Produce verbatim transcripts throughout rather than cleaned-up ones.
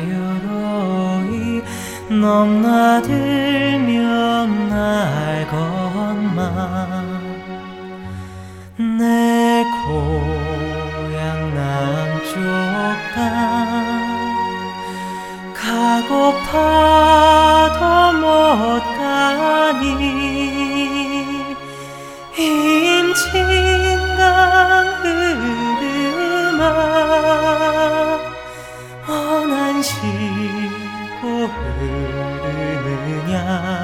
자유로이 넘나들면 날 것만 내 고향 남쪽 땅 가고파도 못 가니 임진강 흐르마 어난시고 흐르느냐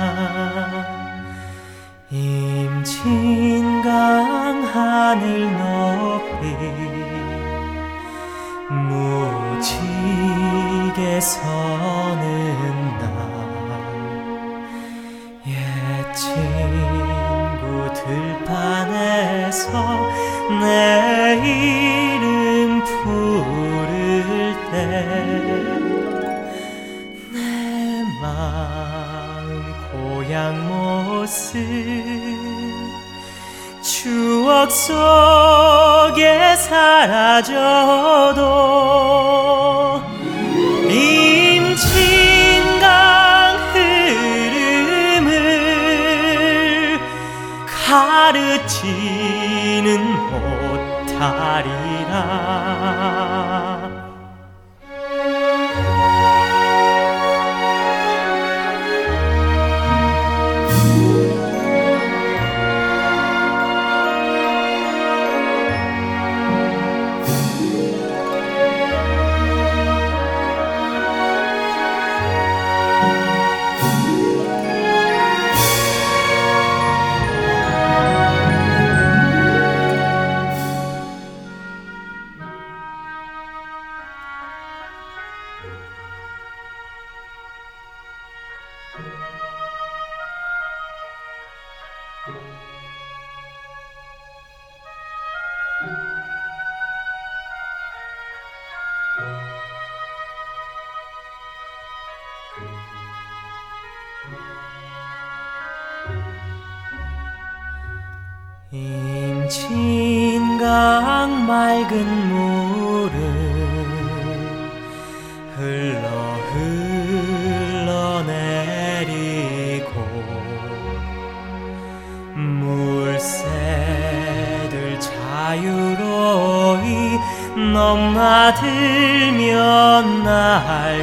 임진강 하늘 높이 무지개 서는 날 옛 친구 들판에서 내 이름 부를 때 내 마음 고향 모습 추억 속에 사라져도 임진강 흐름을 가르치는 못하리라. 임진강 맑은 물을 흘러 흘러내리고 물새들 자유로이 넘나들면 날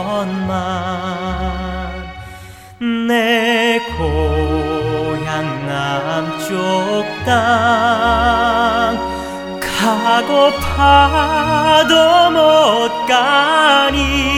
것만 내 고향 남쪽 땅 가고파도 못 가니